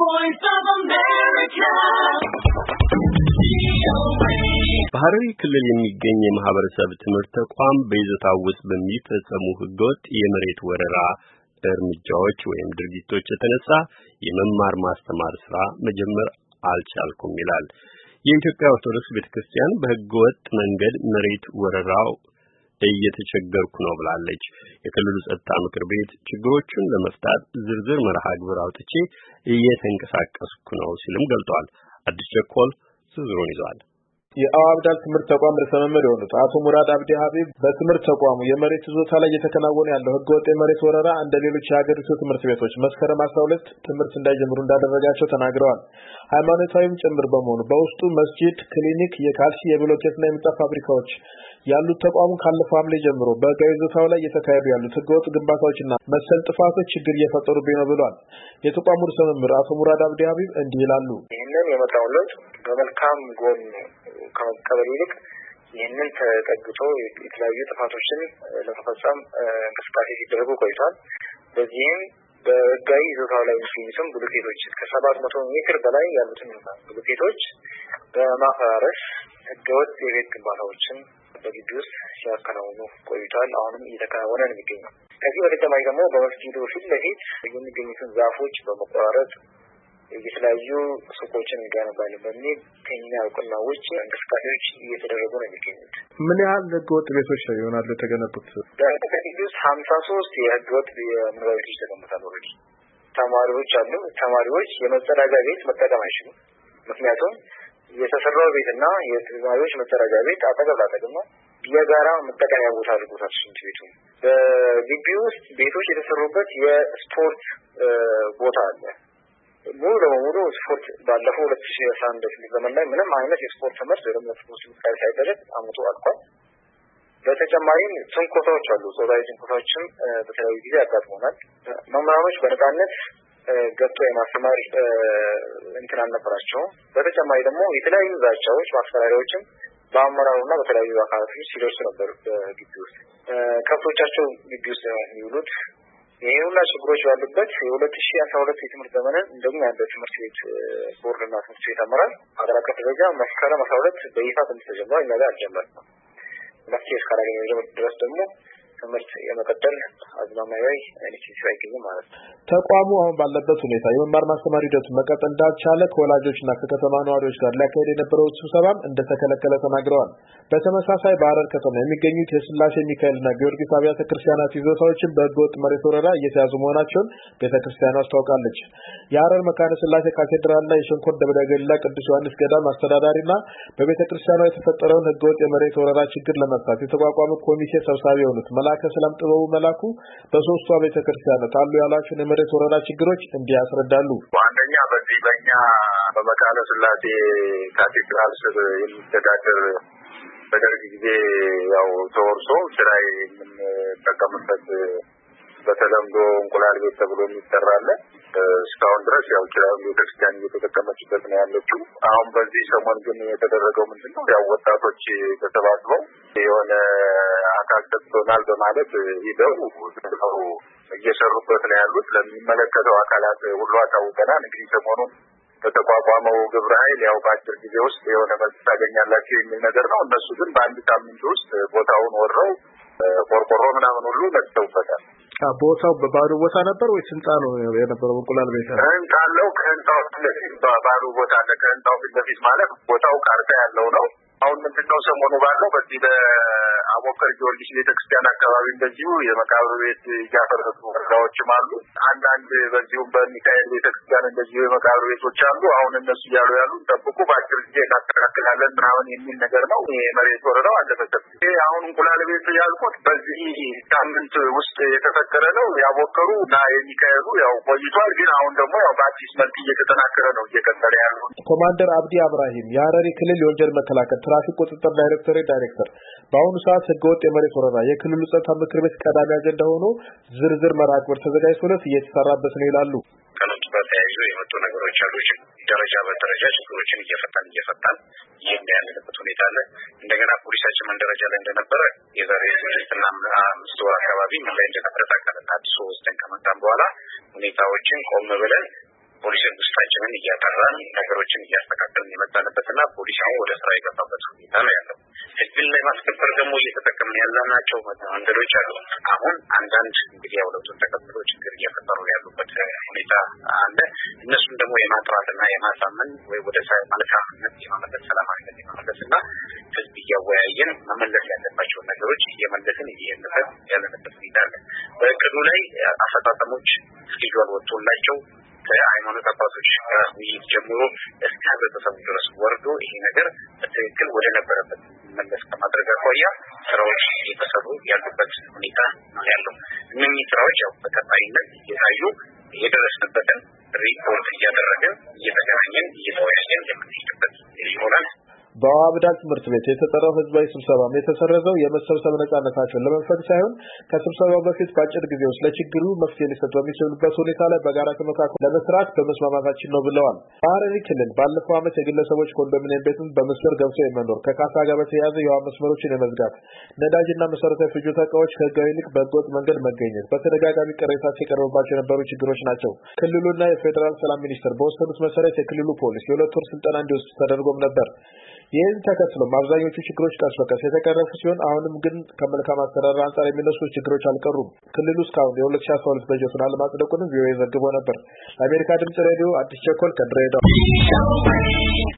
voice of America. በሐረሪ ክልል የሚገኝ የማህበረሰብ ትምህርት ተቋም በይዞታው ውስጥ በሚፈጸሙ ህገወጥ የመሬት ወረራ እርምጃዎች ወይም ድርጊቶች የተነሳ የመማር ማስተማር ስራ መጀመር አልቻልኩም ይላል። የኢትዮጵያ ኦርቶዶክስ ቤተክርስቲያን በህገወጥ መንገድ መሬት ወረራው እየተቸገርኩ ነው ብላለች። የክልሉ ጸጥታ ምክር ቤት ችግሮቹን ለመፍታት ዝርዝር መርሃ ግብር አውጥቼ እየተንቀሳቀስኩ ነው ሲልም ገልጿል። አዲስ ቸኮል ዝርዝሩን ይዟል። የአዋብዳል ትምህርት ተቋም ርዕሰ መምህር የሆኑት አቶ ሙራድ አብዲ ሀቢብ በትምህርት ተቋሙ የመሬት ይዞታ ላይ እየተከናወነ ያለው ህገወጥ የመሬት ወረራ እንደ ሌሎች የሀገሪቱ ትምህርት ቤቶች መስከረም 12 ትምህርት እንዳይጀምሩ እንዳደረጋቸው ተናግረዋል። ሃይማኖታዊም ጭምር በመሆኑ በውስጡ መስጂድ፣ ክሊኒክ፣ የካልሲ፣ የብሎኬትና የምንጣፍ ፋብሪካዎች ያሉት ተቋሙ ካለፈው ሐምሌ ጀምሮ በህጋዊ ይዞታው ላይ እየተካሄዱ ያሉት ህገወጥ ግንባታዎችና መሰል ጥፋቶች ችግር እየፈጠሩብኝ ነው ብሏል። የተቋሙ ርዕሰ መምህር አቶ ሙራድ አብዲ ሀቢብ እንዲህ ይላሉ። ይህንን የመጣው ለውጥ በመልካም ጎን ከመቀበል ይልቅ ይህንን ተጠግቶ የተለያዩ ጥፋቶችን ለመፈጸም እንቅስቃሴ ሲደረጉ ቆይቷል። በዚህም በህጋዊ ይዞታው ላይ የሚገኙትን ብሎኬቶች ከ700 ሜትር በላይ ያሉትን ብሎኬቶች በማፈራረስ ህገወጥ የቤት ግንባታዎችን በግቢ ውስጥ ሲያከናውኑ ቆይቷል። አሁንም እየተከናወነ ነው የሚገኘው። ከዚህ በተጨማሪ ደግሞ በመስጊዱ ፊት ለፊት የሚገኙትን ዛፎች በመቆራረጥ የተለያዩ ሱቆችን እንገነባለን በሚል ከኛ እውቅና ውጭ እንቅስቃሴዎች እየተደረጉ ነው የሚገኙት። ምን ያህል ህገወጥ ቤቶች ነው ይሆናሉ የተገነቡት? በከፊል ውስጥ 53 የህገወጥ የመኖሪያ ቤቶች ተገንብተዋል። ኦልሬዲ ተማሪዎች አሉ። ተማሪዎች የመጸዳጃ ቤት መጠቀም አይችሉም። ምክንያቱም የተሰራው ቤትና የተማሪዎች መጸዳጃ ቤት አጠገብ ላጠገብ ነው። የጋራ መጠቀሚያ ቦታ አድርጎታል ሽንት ቤቱ። በግቢ ውስጥ ቤቶች የተሰሩበት የስፖርት ቦታ አለ። ሙሉ ለሙሉ ስፖርት ባለፈው 2011 ዘመን ላይ ምንም አይነት የስፖርት ትምህርት ወይም ስፖርት እንቅስቃሴ ሳይደረግ አመቱ አልቋል። በተጨማሪም ትንኮሳዎች አሉ። ጾታዊ ትንኮሳዎችም በተለያዩ ጊዜ ያጋጥሙናል። መምህራኖች በነፃነት ገብቶ የማስተማር እንትን አልነበራቸውም። በተጨማሪ ደግሞ የተለያዩ ዛቻዎች፣ ማስፈራሪያዎችም በአመራሩና በተለያዩ አካላቶች ሲደርሱ ነበር። በግቢ ውስጥ ከብቶቻቸው ግቢ ውስጥ የሚውሉት ይሄ ሁላ ችግሮች ያሉበት የ2012 የትምህርት ዘመንን እንደኛ እንደ ትምህርት ቤት ቦርድና ትምህርት ቤት አመራር አገር አቀፍ ደረጃ መስከረም 12 በይፋ ትምህርት ተጀምሯል። እኛ ጋር አልጀመርንም። መፍትሄ እስካላገኘ ድረስ ደግሞ ትምህርት የመቀጠል አዝማሚያዊ ኢኒሼቲቭ አይገኝም ማለት ነው። ተቋሙ አሁን ባለበት ሁኔታ የመማር ማስተማር ሂደቱ መቀጠል እንዳልቻለ ከወላጆችና ከከተማ ነዋሪዎች ጋር ሊያካሄድ የነበረው ስብሰባም እንደተከለከለ ተናግረዋል። በተመሳሳይ በሐረር ከተማ የሚገኙት የስላሴ ሚካኤልና ጊዮርጊስ አብያተ ክርስቲያናት ይዞታዎችን በህገወጥ መሬት ወረራ እየተያዙ መሆናቸውን ቤተክርስቲያኗ አስታውቃለች። የሐረር መካነ ስላሴ ካቴድራልና የሸንኮር ደብረ ገሊላ ቅዱስ ዮሐንስ ገዳም አስተዳዳሪና በቤተክርስቲያኗ የተፈጠረውን ህገወጥ የመሬት ወረራ ችግር ለመፍታት የተቋቋመ ኮሚቴ ሰብሳቢ የሆኑት ከሰላም ጥበቡ መላኩ በሶስቱ ቤተክርስቲያናት አሉ ያላቸውን የመሬት ወረራ ችግሮች እንዲህ ያስረዳሉ። አንደኛ በዚህ በእኛ በመካነ ስላሴ ካቴድራል ስር የሚተዳደር በደርግ ጊዜ ያው ተወርሶ ስራ የምንጠቀምበት በተለምዶ እንቁላል ቤት ተብሎ የሚጠራል። እስካሁን ድረስ ያው ቤተክርስቲያን እየተጠቀመችበት ነው ያለችው። አሁን በዚህ ሰሞን ግን የተደረገው ምንድነው ያው ወጣቶች ተሰባስበው የሆነ አካል ተጥቶናል በማለት ሂደው እየሰሩበት ነው ያሉት። ለሚመለከተው አካላት ሁሉ አሳውቀናል። እንግዲህ ሰሞኑን በተቋቋመው ግብረ ኃይል ያው በአጭር ጊዜ ውስጥ የሆነ መልስ ታገኛላችሁ የሚል ነገር ነው። እነሱ ግን በአንድ ሳምንት ውስጥ ቦታውን ወረው ቆርቆሮ ምናምን ሁሉ መጥተውበታል። ቦታው በባዶ ቦታ ነበር ወይስ ህንጻ ነው የነበረው? እንቁላል ቤት ነው። ህንጻ አለው። ከህንጻው ፊት ለፊት ባዶ ቦታ አለ። ከህንጻው ፊት ለፊት ማለት ቦታው ካርታ ያለው ነው። አሁን ምንድነው ሰሞኑ ባለው በዚህ በአቦከር ጊዮርጊስ ቤተክርስቲያን አካባቢ እንደዚሁ የመቃብር ቤት እያፈረሱ ወረዳዎችም አሉ። አንዳንድ በዚሁም በሚካኤል ቤተክርስቲያን እንደዚሁ የመቃብር ቤቶች አሉ። አሁን እነሱ እያሉ ያሉ ጠብቁ በአጭር ጊዜ እናስተካክላለን ምናምን የሚል ነገር ነው። የመሬት ወረዳው አልተፈጸመም። ይሄ አሁን እንቁላል ቤት ያልኩት በዚህ ሳምንት ውስጥ የተፈጠረ ነው። ያቦከሩ እና የሚካኤሉ ያው ቆይቷል። ግን አሁን ደግሞ ያው በአዲስ መልክ እየተጠናከረ ነው እየቀጠለ ያለው። ኮማንደር አብዲ አብራሂም የሐረሪ ክልል የወንጀል መከላከል ትራፊክ ቁጥጥር ዳይሬክተር በአሁኑ ሰዓት ህገወጥ የመሬት ወረራ የክልሉ ጸጥታ ምክር ቤት ቀዳሚ አጀንዳ ሆኖ ዝርዝር መርሃ ግብር ተዘጋጅቶለት እየተሰራበት ነው ይላሉ። ከለውጡ ጋር ተያይዞ የመጡ ነገሮች አሉ። ደረጃ በደረጃ ችግሮችን እየፈታን ያለንበት ሁኔታ አለ። እንደገና ፖሊሳችን ምን ደረጃ ላይ እንደነበረ የዛሬ 6 ወር አካባቢ ምን ላይ እንደነበረ ታውቃለህ። አዲስ ወስደን ከመጣን በኋላ ሁኔታዎችን ቆም ብለን ፖሊስ ውስጣችንን እያጠራን ነገሮችን እያስተካከልን የመጣንበትና ፖሊስ ወደ ስራ የገባበት ሁኔታ ነው ያለው። ህግን ለማስከበር ደግሞ እየተጠቀምን ያለናቸው መንገዶች አሉ። አሁን አንዳንድ እንግዲህ ለውጡን ተከትሎ ችግር እየፈጠሩ ያሉበት ሁኔታ አለ። እነሱን ደግሞ የማጥራትና የማሳመን ወይ ወደ መልካምነት የማመለስ ሰላማዊነት የማመለስና ህዝብ እያወያየን መመለስ ያለባቸውን ነገሮች እየመለስን እየሄድንበት ያለንበት ሁኔታ አለ። በእቅዱ ላይ አፈጻጸሞች ስኬጁል ወጥቶላቸው ከሃይማኖት አባቶች ውይይት ጀምሮ እስከ ህብረተሰቡ ድረስ ወርዶ ይሄ ነገር በትክክል ወደ ነበረበት መለስ ከማድረግ አኳያ ስራዎች እየተሰሩ ያሉበት ሁኔታ ነው ያለው። እነዚህ ስራዎች በቀጣይነት እየታዩ የደረስንበትን ሪፖርት እያደረግን እየተገናኘን እየተወያየን የምንሄድበት ይሆናል። በአዋብዳን ትምህርት ቤት የተጠራው ህዝባዊ ስብሰባም የተሰረዘው የመሰብሰብ ነጻነታቸውን ለመንፈግ ሳይሆን ከስብሰባው በፊት በአጭር ጊዜ ውስጥ ለችግሩ መፍትሄ ሊሰጥ በሚችሉበት ሁኔታ ላይ በጋራ ተመካክሮ ለመስራት በመስማማታችን ነው ብለዋል። በሐረሪ ክልል ባለፈው ዓመት የግለሰቦች ኮንዶሚኒየም ቤትን በመስመር ገብቶ የመኖር ከካሳ ጋር በተያያዘ የውሃ መስመሮችን የመዝጋት ነዳጅና መሰረታዊ ፍጆታ ዕቃዎች ከህጋዊ ይልቅ በህገወጥ መንገድ መገኘት በተደጋጋሚ ቅሬታ ሲቀርብባቸው የነበሩ ችግሮች ናቸው። ክልሉና የፌዴራል ሰላም ሚኒስቴር በወሰኑት መሰረት የክልሉ ፖሊስ የ2 ወር ስልጠና እንዲወስድ ተደርጎም ነበር። ይህን ተከትሎ አብዛኞቹ ችግሮች ቀስ በቀስ የተቀረፉ ሲሆን አሁንም ግን ከመልካም አስተዳደር አንጻር የሚነሱ ችግሮች አልቀሩም። ክልሉ እስካሁን የ2012 በጀቱን አለማጽደቁንም ቪኦኤ ዘግቦ ነበር። ለአሜሪካ ድምጽ ሬዲዮ አዲስ ቸኮል ከድሬዳዋ